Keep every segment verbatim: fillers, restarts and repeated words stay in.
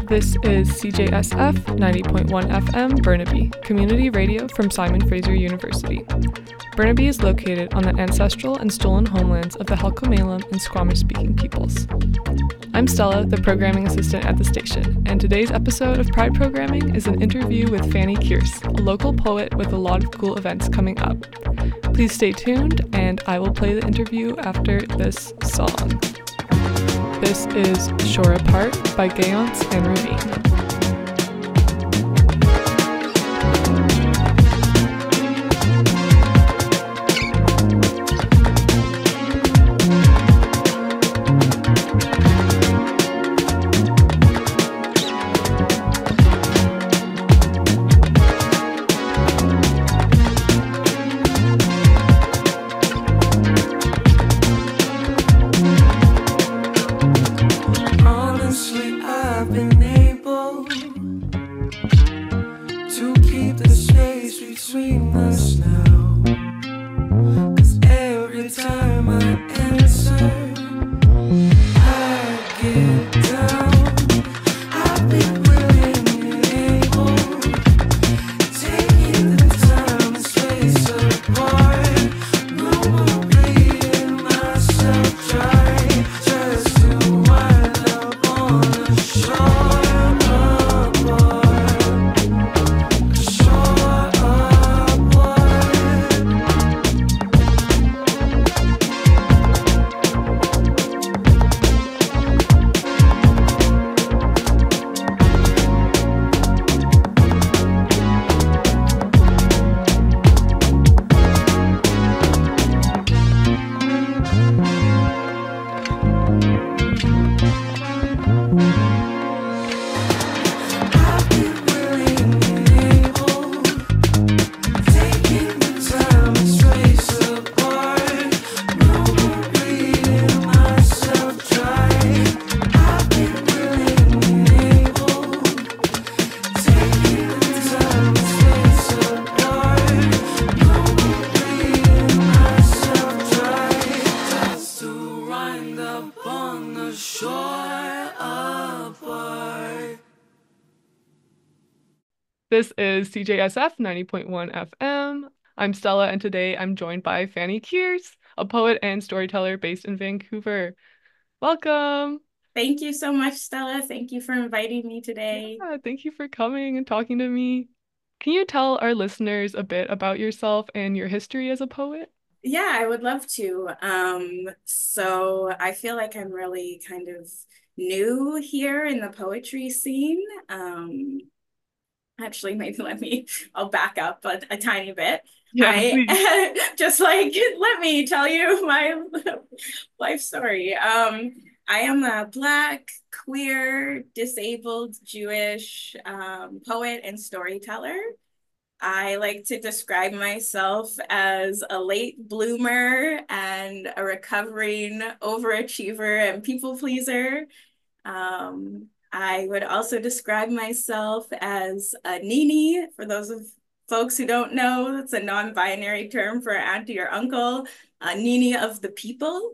This is C J S F ninety point one F M Burnaby, community radio from Simon Fraser University. Burnaby is located on the ancestral and stolen homelands of the Halkomelem and Squamish-speaking peoples. I'm Stella, the programming assistant at the station, and today's episode of Pride Programming is an interview with Fanny Kierce, a local poet with a lot of cool events coming up. Please stay tuned, and I will play the interview after this song. This is Shore Apart by Gayance and Ravine. This is C J S F ninety point one F M. I'm Stella, and today I'm joined by Fanny Kierce, a poet and storyteller based in Vancouver. Welcome. Thank you so much, Stella. Thank you for inviting me today. Yeah, thank you for coming and talking to me. Can you tell our listeners a bit about yourself and your history as a poet? Yeah, I would love to. Um, so I feel like I'm really kind of new here in the poetry scene. Um, Actually, maybe let me, I'll back up a, a tiny bit. Yeah, please. I just like, let me tell you my life story. Um, I am a Black, queer, disabled, Jewish um, poet and storyteller. I like to describe myself as a late bloomer and a recovering overachiever and people pleaser. Um, I would also describe myself as a Nini. For those of folks who don't know, that's a non-binary term for auntie or uncle, a Nini of the people.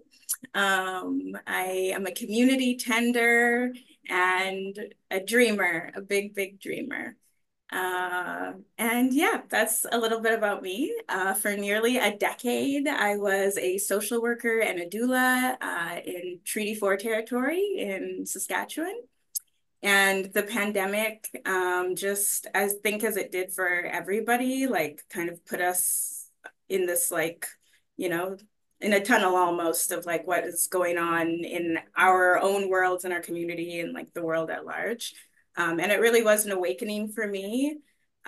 Um, I am a community tender and a dreamer, a big, big dreamer. Uh, and yeah, that's a little bit about me. Uh, for nearly a decade, I was a social worker and a doula uh, in Treaty four territory in Saskatchewan. And the pandemic, um, just I think as it did for everybody, like kind of put us in this like, you know, in a tunnel almost of like what is going on in our own worlds and our community and like the world at large. Um, and it really was an awakening for me.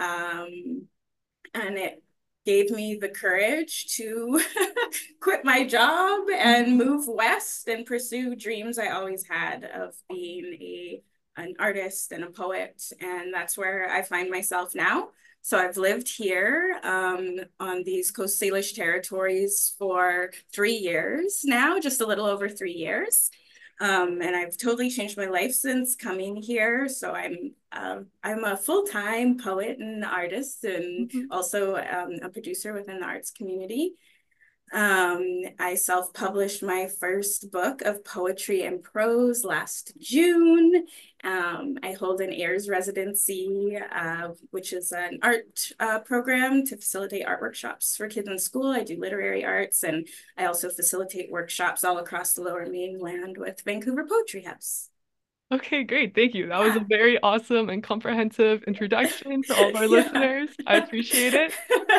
Um, and it gave me the courage to quit my job and move west and pursue dreams I always had of being a an artist and a poet. And that's where I find myself now. So I've lived here um, on these Coast Salish territories for three years now, just a little over three years. Um, and I've totally changed my life since coming here. So I'm uh, I'm a full-time poet and artist, and Mhm. also um, a producer within the arts community. Um, I self-published my first book of poetry and prose last June. Um, I hold an Ayers residency, uh, which is an art uh, program to facilitate art workshops for kids in school. I do literary arts, and I also facilitate workshops all across the Lower Mainland with Vancouver Poetry House. Okay, great. Thank you. That was a Yeah. very awesome and comprehensive introduction for all of our Yeah. listeners. I appreciate it.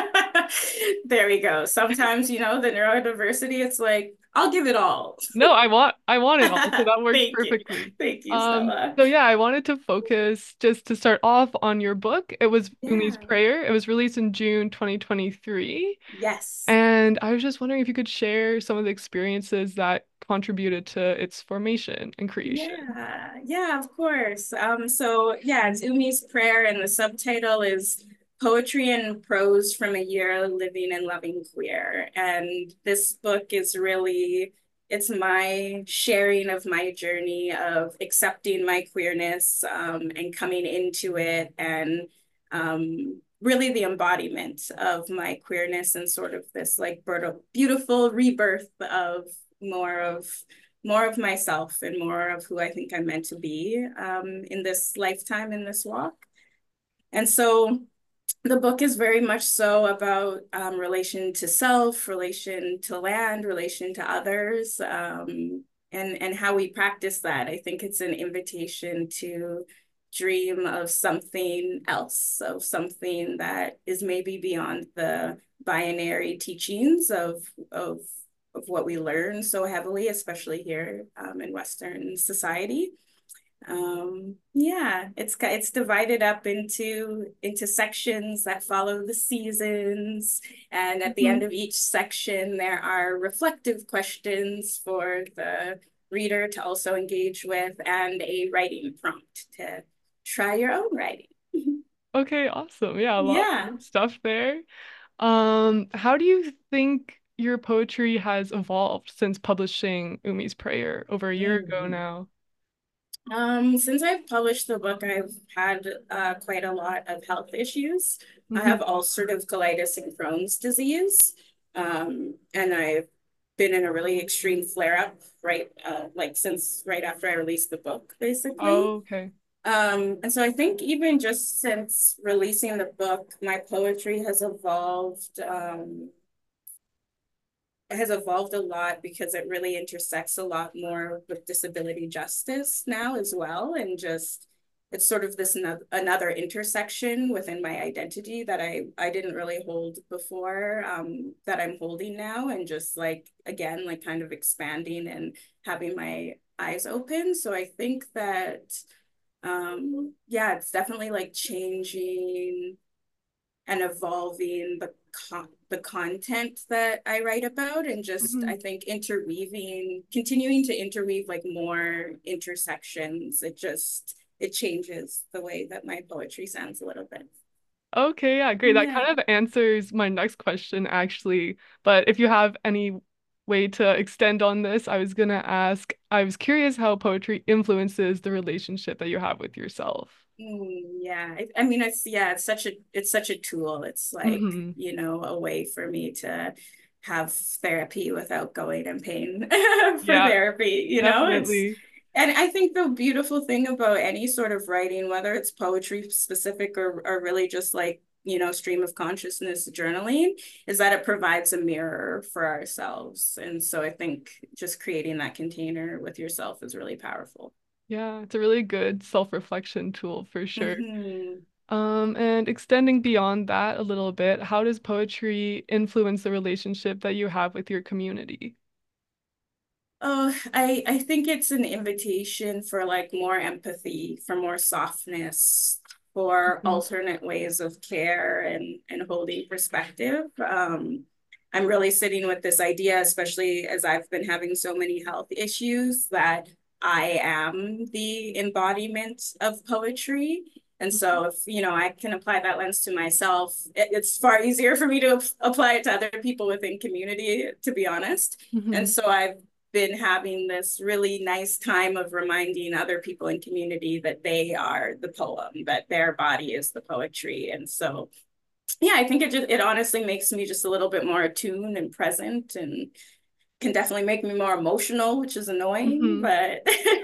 There we go. Sometimes, you know, the neurodiversity, it's like, I'll give it all. No, I want I want it all, so that works Thank you. perfectly. Thank you, Um, Stella. so yeah, I wanted to focus just to start off on your book. It was Umi's Yeah. Prayer. It was released in June twenty twenty-three. Yes. And I was just wondering if you could share some of the experiences that contributed to its formation and creation. Yeah. Yeah, of course. Um, so yeah, it's Umi's Prayer, and the subtitle is Poetry and Prose from a Year Living and Loving Queer. And this book is really, it's my sharing of my journey of accepting my queerness, um, and coming into it, and um, really the embodiment of my queerness, and sort of this like beautiful rebirth of more of more of myself and more of who I think I'm meant to be, um, in this lifetime, in this walk. And so the book is very much so about um, relation to self, relation to land, relation to others, um, and, and how we practice that. I think it's an invitation to dream of something else, of something that is maybe beyond the binary teachings of, of of what we learn so heavily, especially here, um, in Western society. Um, yeah, it's it's divided up into into sections that follow the seasons, and at the Mhm. end of each section, there are reflective questions for the reader to also engage with, and a writing prompt to try your own writing. Okay, awesome. Yeah, a lot Yeah. of stuff there. Um, how do you think your poetry has evolved since publishing Umi's Prayer over a year ago Mm. now? Um, since I've published the book, I've had uh, quite a lot of health issues. I Hmm. have ulcerative colitis and Crohn's disease. Um, and I've been in a really extreme flare-up, right, uh, like since right after I released the book, basically. Oh, okay. Um, and so I think even just since releasing the book, my poetry has evolved, um, has evolved a lot because it really intersects a lot more with disability justice now as well. And just, it's sort of this no another intersection within my identity that I, I didn't really hold before, um, that I'm holding now. And just like, again, like kind of expanding and having my eyes open. So I think that, um, yeah, it's definitely like changing and evolving the con the content that I write about, and just Mhm. I think interweaving, continuing to interweave like more intersections. It just it changes the way that my poetry sounds a little bit. Okay, yeah, great. That Yeah. kind of answers my next question, actually. But if you have any way to extend on this, I was gonna ask, I was curious how poetry influences the relationship that you have with yourself. Mm, yeah, I, I mean, it's yeah, it's such a it's such a tool. It's like, Hmm. you know, a way for me to have therapy without going and paying for Yeah, therapy, you know? It's definitely. and I think the beautiful thing about any sort of writing, whether it's poetry specific or or really just like, you know, stream of consciousness journaling, is that it provides a mirror for ourselves. And so I think just creating that container with yourself is really powerful. Yeah, it's a really good self-reflection tool for sure. Hmm. Um, and extending beyond that a little bit, how does poetry influence the relationship that you have with your community? Oh, I I think it's an invitation for like more empathy, for more softness, for Mhm. alternate ways of care and and holding perspective. Um, I'm really sitting with this idea, especially as I've been having so many health issues, that I am the embodiment of poetry. And so if, you know, I can apply that lens to myself, it, it's far easier for me to apply it to other people within community, to be honest. And Mhm. so I've been having this really nice time of reminding other people in community that they are the poem, that their body is the poetry. And so yeah, I think it just it honestly makes me just a little bit more attuned and present, and can definitely make me more emotional, which is annoying, Hmm. but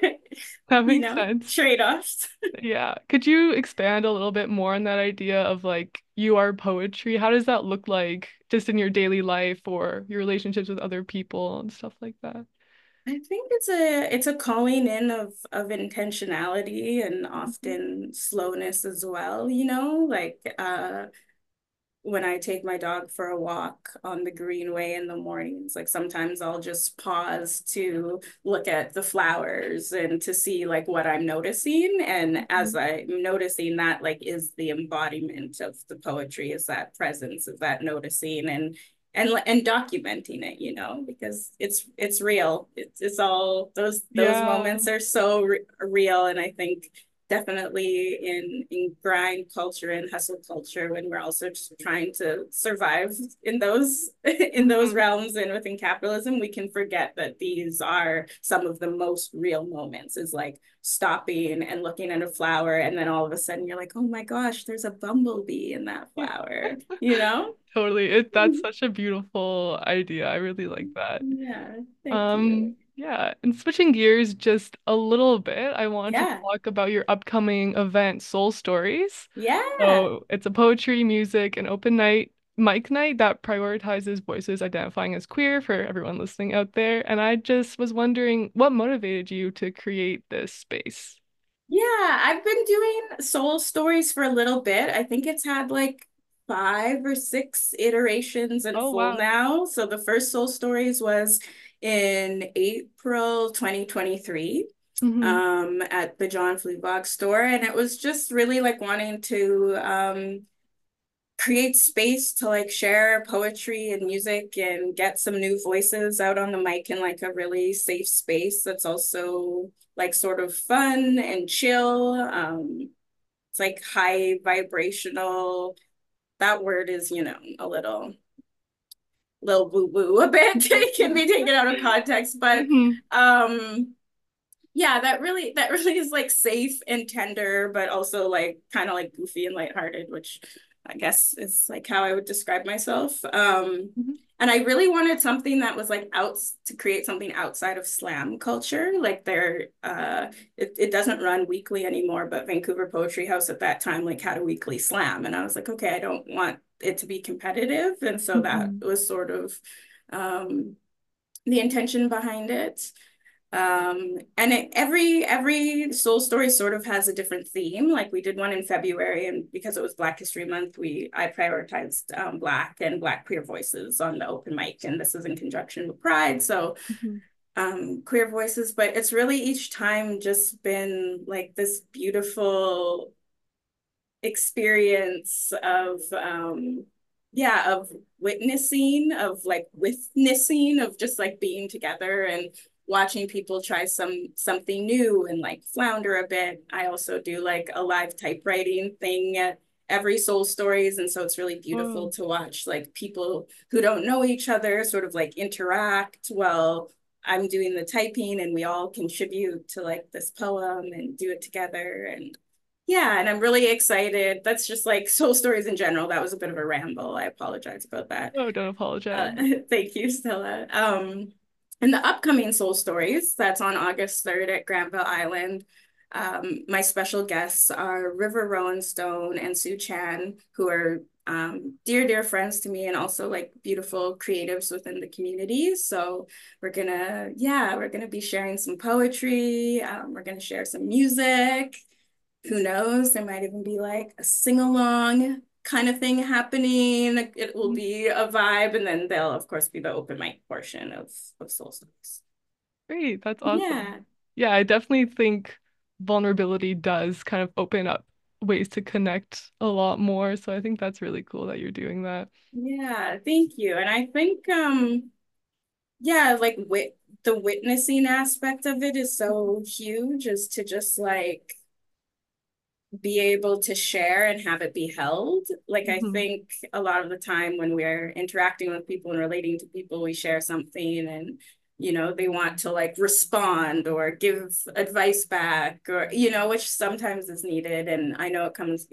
That you makes know, sense. trade-offs. Yeah. Could you expand a little bit more on that idea of like you are poetry? How does that look like just in your daily life or your relationships with other people and stuff like that? I think it's a it's a calling in of of intentionality and Mhm. often slowness as well, you know, like uh when I take my dog for a walk on the greenway in the mornings, like sometimes I'll just pause to look at the flowers and to see like what I'm noticing. And as Mhm. I'm noticing that, like is the embodiment of the poetry, is that presence, is that noticing and and and documenting it, you know, because it's it's real. It's it's all those those Yeah. moments are so re real, and I think definitely in in grind culture and hustle culture when we're also just trying to survive in those in those Mhm. realms and within capitalism, we can forget that these are some of the most real moments, is like stopping and looking at a flower and then all of a sudden you're like, oh my gosh, there's a bumblebee in that flower, you know. Totally. It that's such a beautiful idea. I really like that. Yeah, thank you. Um, yeah, and switching gears just a little bit, I wanted to Yeah, talk about your upcoming event, Soul Stories. yeah. So it's a poetry, music, and open night, mic night that prioritizes voices identifying as queer for everyone listening out there. And I just was wondering what motivated you to create this space? Yeah, I've been doing Soul Stories for a little bit. I think it's had like five or six iterations in Oh, full wow. now. So the first Soul Stories was in April twenty twenty-three Mm-hmm. um, at the John Fleabog store. And it was just really like wanting to um, create space to like share poetry and music and get some new voices out on the mic in like a really safe space that's also like sort of fun and chill. Um, it's like high vibrational. That word is, you know, a little little woo woo a bit. It can be taken out of context, but Mm-hmm. um yeah, that really that really is like safe and tender, but also like kind of like goofy and lighthearted, which I guess is like how I would describe myself. Um, Mm-hmm. and I really wanted something that was like out to create something outside of slam culture. Like there, uh, it, it doesn't run weekly anymore, but Vancouver Poetry House at that time like had a weekly slam, and I was like, okay, I don't want it to be competitive, and so that Mm-hmm. was sort of um, the intention behind it. Um, and it, every every soul story sort of has a different theme. Like we did one in February, and because it was Black History Month, we I prioritized um, Black and Black queer voices on the open mic, and this is in conjunction with Pride. So Mm-hmm. um, queer voices, but it's really each time just been like this beautiful experience of um yeah of witnessing of like witnessing of just like being together and watching people try some something new and like flounder a bit. I also do like a live typewriting thing at every soul stories, and so it's really beautiful Whoa. to watch like people who don't know each other sort of like interact while I'm doing the typing, and we all contribute to like this poem and do it together. And yeah, and I'm really excited. That's just like soul stories in general. That was a bit of a ramble. I apologize about that. Oh, don't apologize. Uh, thank you, Stella. Um, and the upcoming Soul Stories, that's on August third at Granville Island. Um, my special guests are River Rowan Stone and Sue Chan, who are um, dear, dear friends to me and also like beautiful creatives within the community. So we're gonna, yeah, we're gonna be sharing some poetry. Um, we're gonna share some music. Who knows? There might even be like a sing along kind of thing happening. It will be a vibe, and then there'll of course be the open mic portion of of Soul Stories. Great, that's awesome. Yeah, Yeah, I definitely think vulnerability does kind of open up ways to connect a lot more. So I think that's really cool that you're doing that. yeah. Thank you. And I think um yeah, like wit the witnessing aspect of it is so huge, is to just like be able to share and have it be held. Like I Hmm. think a lot of the time when we're interacting with people and relating to people, we share something and you know they want to like respond or give advice back or you know which sometimes is needed. And I know it comes it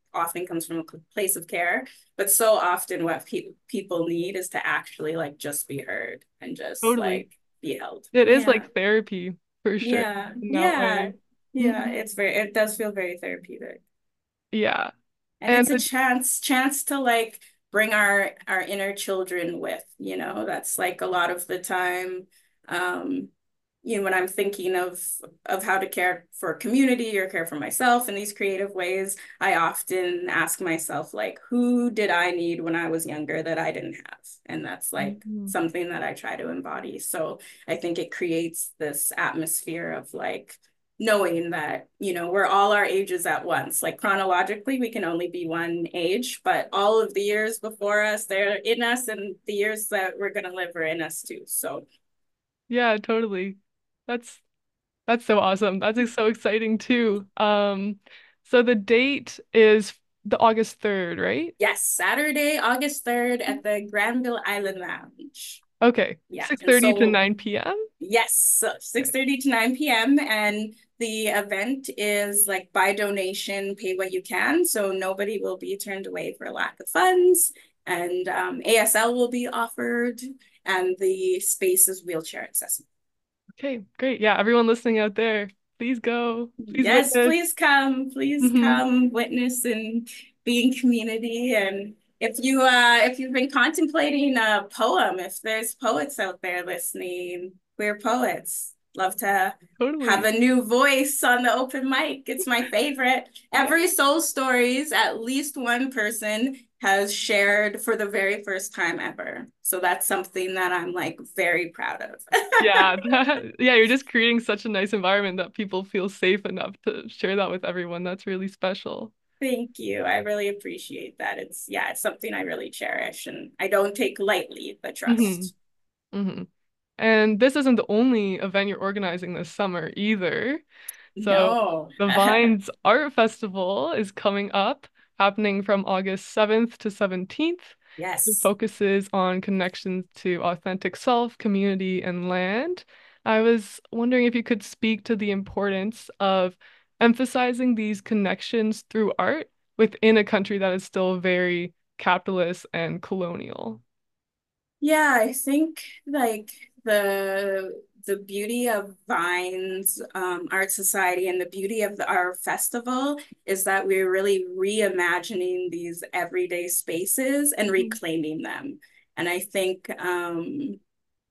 often comes from a place of care, but so often what pe- people need is to actually like just be heard and just Totally. like be held. It is Yeah. like therapy for sure Yeah. in that Yeah. way. Yeah. Mhm. It's very, it does feel very therapeutic. Yeah. And And it's a the, chance, chance to like bring our our inner children with, you know, that's like a lot of the time. Um, you know, when I'm thinking of of how to care for a community or care for myself in these creative ways, I often ask myself, like, who did I need when I was younger that I didn't have? And that's like Mhm. something that I try to embody. So I think it creates this atmosphere of like knowing that, you know, we're all our ages at once. Like chronologically, we can only be one age, but all of the years before us, they're in us, and the years that we're going to live are in us too. So Yeah, totally. That's that's so awesome. That's like, so exciting too. Um, so the date is the August third, right? yes, Saturday, August third at the Granville Island Lounge. Okay. Yeah. And six thirty to so, nine p m. yes, so Okay. six thirty to nine p m. And the event is like by donation, pay what you can. So nobody will be turned away for lack of funds. And um, A S L will be offered, and the space is wheelchair accessible. Okay, great. Yeah, everyone listening out there, please go. Please Yes, witness. please come, please Hmm. come, witness and be in community. And if you uh if you've been contemplating a poem, if there's poets out there listening, queer poets, love to have Totally. a new voice on the open mic. It's my favorite. Yeah. Every Soul Stories, at least one person has shared for the very first time ever. So that's something that I'm like very proud of. Yeah, that, yeah, you're just creating such a nice environment that people feel safe enough to share that with everyone. That's really special. Thank you. I really appreciate that. It's, yeah, it's something I really cherish, and I don't take lightly the Hmm. trust. Hmm. And this isn't the only event you're organizing this summer either. So No. the Vines Art Festival is coming up, happening from August seventh to seventeenth. It Yes. focuses on connections to authentic self, community, and land. I was wondering if you could speak to the importance of emphasizing these connections through art within a country that is still very capitalist and colonial. Yeah, I think like the the beauty of Vines um, Art Society and the beauty of the, our festival is that we're really reimagining these everyday spaces and Mhm. reclaiming them. And I think um,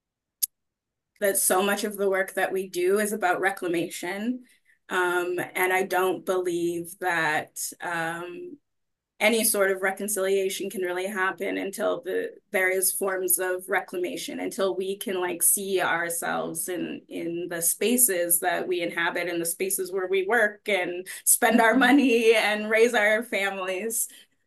that so much of the work that we do is about reclamation. Um, and I don't believe that um, any sort of reconciliation can really happen until the various forms of reclamation, until we can like see ourselves in in the spaces that we inhabit, in the spaces where we work and spend our Mhm. money and raise our families.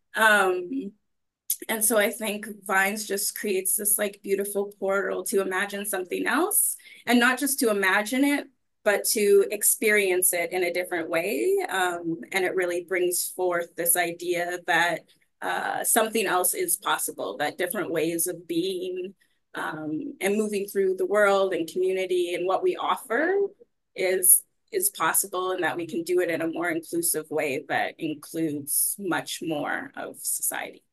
Um, and so I think Vines just creates this like beautiful portal to imagine something else, and not just to imagine it, but to experience it in a different way. Um, and it really brings forth this idea that uh, something else is possible, that different ways of being um, and moving through the world and community and what we offer is is possible, and that we can do it in a more inclusive way that includes much more of society.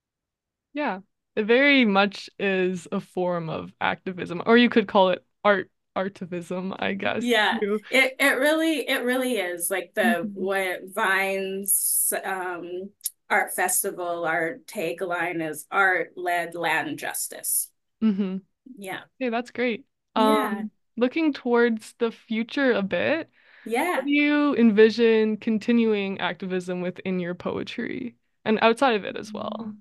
Yeah, it very much is a form of activism, or you could call it art artivism, I guess, Yeah, too. it it really it really is like the Mhm. what Vines um art festival, our tagline is art led land justice. Hmm. Yeah. Okay, that's great. Yeah. Um, looking towards the future a bit, how Yeah. do you envision continuing activism within your poetry and outside of it as well?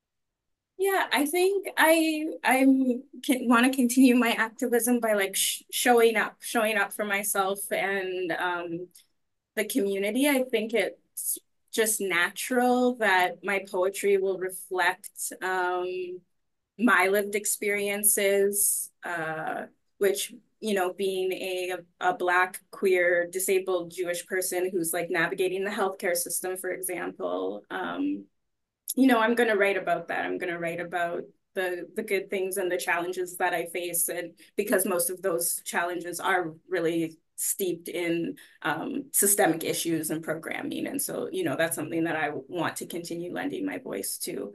Yeah, I think I I'm can, want to continue my activism by like sh showing up, showing up for myself and um the community. I think it's just natural that my poetry will reflect um my lived experiences, uh, which, you know, being a, a Black, queer, disabled Jewish person who's like navigating the healthcare system, for example, um, you know, I'm going to write about that. I'm going to write about the the good things and the challenges that I face, and because most of those challenges are really steeped in um, systemic issues and programming. And so, you know, that's something that I want to continue lending my voice to.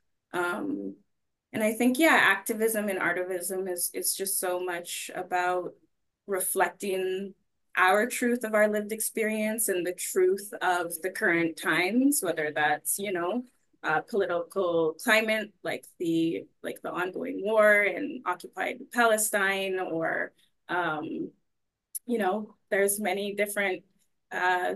Um, and I think, yeah, activism and artivism is, is just so much about reflecting our truth of our lived experience and the truth of the current times, whether that's, you know, uh, political climate, like the like the ongoing war in occupied Palestine, or um, you know, there's many different uh,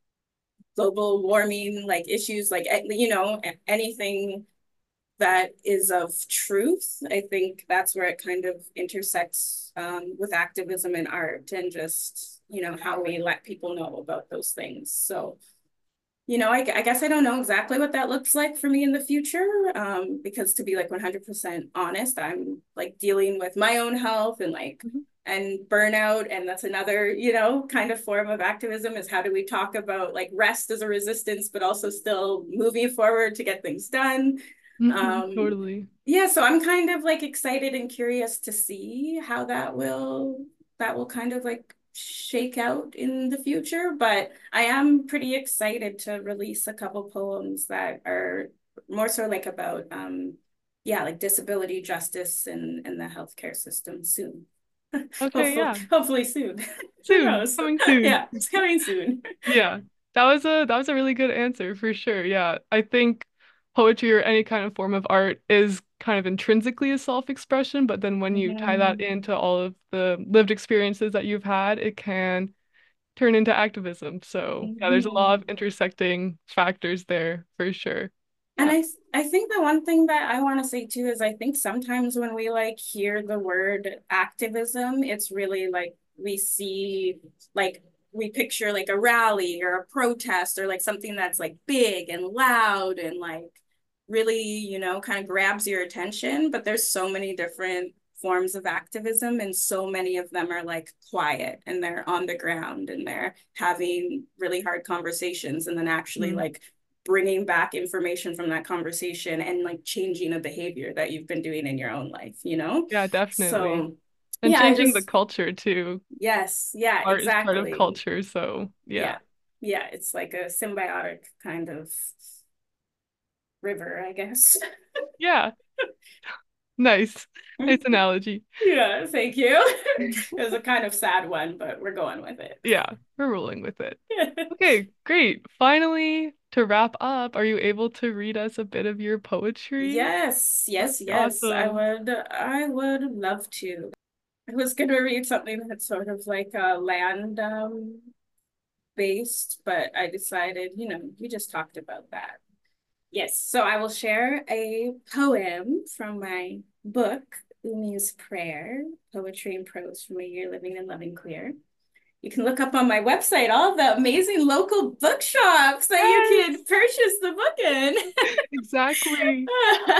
global warming like issues, like you know, anything that is of truth. I think that's where it kind of intersects um, with activism and art, and just, you know, how we let people know about those things. So, you know, I, I guess I don't know exactly what that looks like for me in the future, um, because to be like one hundred percent honest, I'm like dealing with my own health and like, mm-hmm. and burnout. And that's another, you know, kind of form of activism, is how do we talk about like rest as a resistance, but also still moving forward to get things done. Mm-hmm, um totally. Yeah, so I'm kind of like excited and curious to see how that will that will kind of like shake out in the future. But I am pretty excited to release a couple poems that are more so like about um yeah, like disability justice and and the healthcare system soon. Okay, hopefully, yeah. hopefully soon. Who Soon, knows? coming soon. Yeah, it's coming soon. Yeah. That was a that was a really good answer for sure. Yeah. I think poetry or any kind of form of art is kind of intrinsically a self-expression, but then when you tie that Mm-hmm. into all of the lived experiences that you've had, it can turn into activism. So, yeah, there's a lot of Mm-hmm. intersecting factors there for sure. And Yeah. I I think the one thing that I want to say too is I think sometimes when we like hear the word activism, it's really like we see like we picture like a rally or a protest or like something that's like big and loud and like really, you know, kind of grabs your attention. But there's so many different forms of activism, and so many of them are like quiet and they're on the ground and they're having really hard conversations, and then actually Mhm. like bringing back information from that conversation and like changing a behavior that you've been doing in your own life, you know? Yeah, definitely. So And yeah, I changing the just, culture too. yes, yeah, Art is part of exactly. culture, so yeah. Yeah. Yeah, it's like a symbiotic kind of river, I guess. Yeah, nice. Nice analogy. Yeah, thank you. It was a kind of sad one, but we're going with it. Yeah, we're rolling with it. Okay, great. Finally, to wrap up, are you able to read us a bit of your poetry? Yes, That'd yes, be yes. I awesome. would I would love to. I was gonna read something that's sort of like a land um based, but I decided, you know, we just talked about that. Yes, so I will share a poem from my book, Umi's Prayer, Poetry and Prose from a Year Living and Loving Queer. You can look up on my website all the amazing local bookshops that you Yes, can purchase the book in. exactly.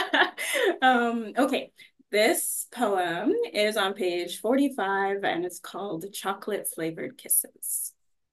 um, okay, this poem is on page forty-five and it's called Chocolate Flavored Kisses.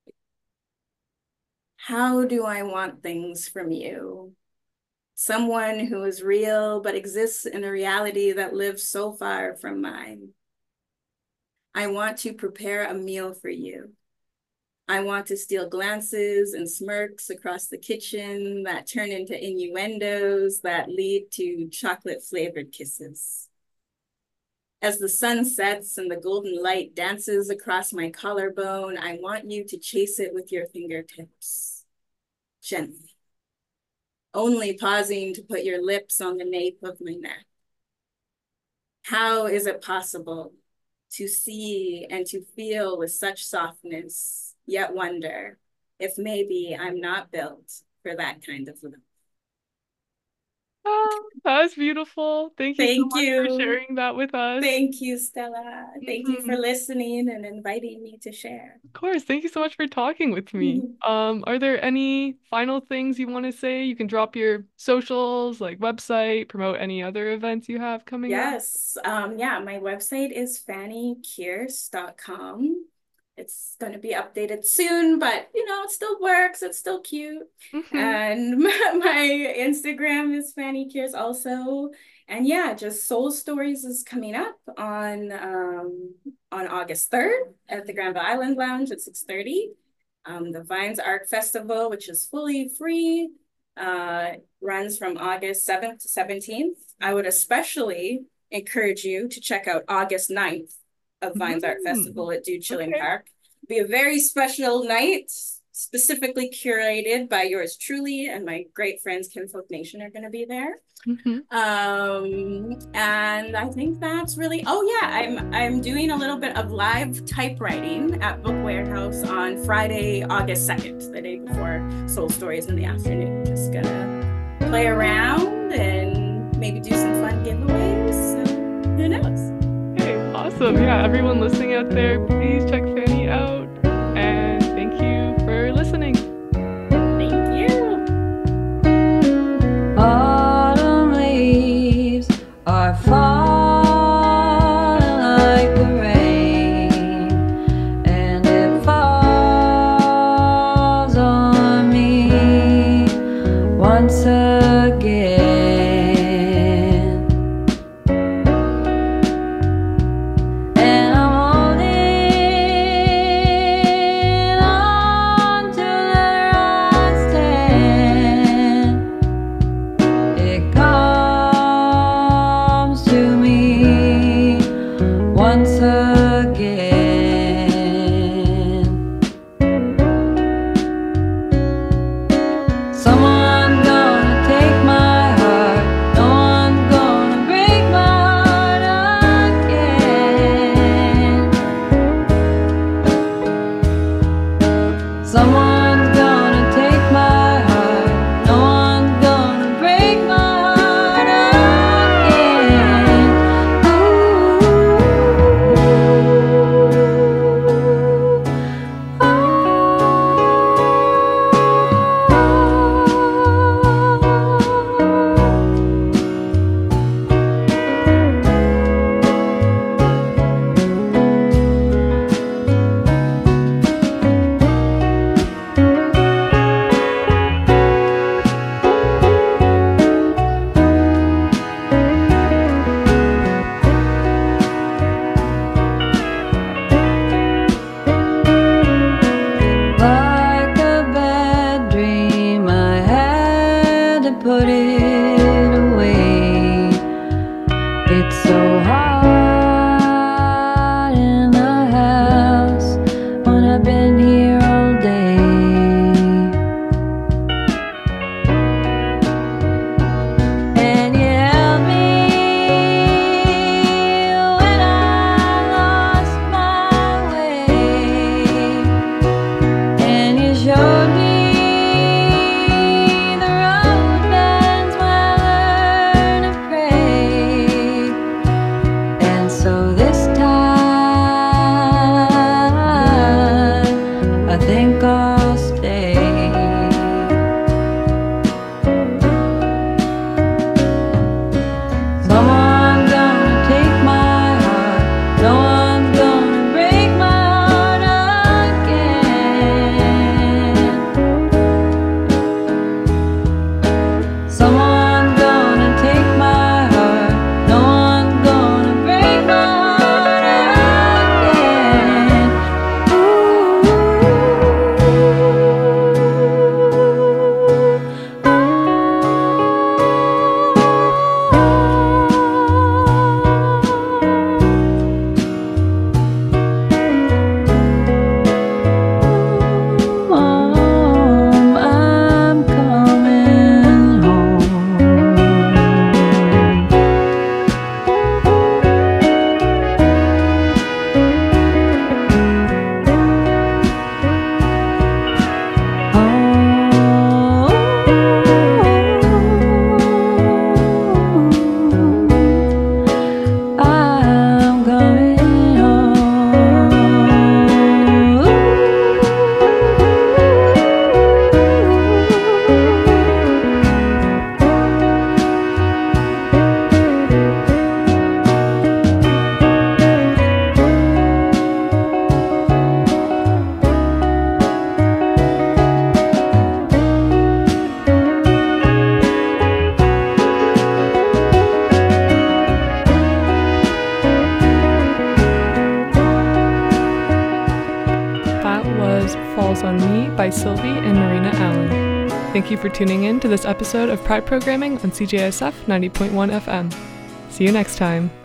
How do I want things from you? Someone who is real but exists in a reality that lives so far from mine. I want to prepare a meal for you. I want to steal glances and smirks across the kitchen that turn into innuendos that lead to chocolate flavored kisses. As the sun sets and the golden light dances across my collarbone, I want you to chase it with your fingertips, gently, only pausing to put your lips on the nape of my neck. How is it possible to see and to feel with such softness, yet wonder if maybe I'm not built for that kind of love? Oh, that was beautiful. Thank you so Thank much for you. sharing that with us. Thank you, Stella. Thank you for Mhm. listening and inviting me to share. Of course, thank you so much for talking with me. Um, are there any final things you want to say? You can drop your socials, like website, promote any other events you have coming up. Yes. Um, yeah, my website is fanny kearse dot com. It's going to be updated soon, but you know, it still works. It's still cute. Hmm. And my, my Instagram is Fanny Kearse also. And yeah, just Soul Stories is coming up on um, on August third at the Granville Island Lounge at six thirty. Um, the Vines Art Festival, which is fully free, uh, runs from August seventh to seventeenth. I would especially encourage you to check out August ninth of Vines mm. Art Festival at Dude Chilling okay. Park. It'll be a very special night, specifically curated by yours truly, and my great friends Kim Folk Nation are going to be there. Mm-hmm. Um, and I think that's really, oh yeah, I'm I'm doing a little bit of live typewriting at Book Warehouse on Friday, August second, the day before Soul Stories in the afternoon. Just gonna play around and maybe do some fun giveaways. So who knows? Okay, awesome. Yeah, everyone listening out there, please check Fanny out. And thank you for listening. Thank you. Autumn leaves are falling like the rain, and it falls on me once again. was Falls on Me by Sylvie and Marina Allen. Thank you for tuning in to this episode of Pride Programming on C J S F ninety point one F M. See you next time.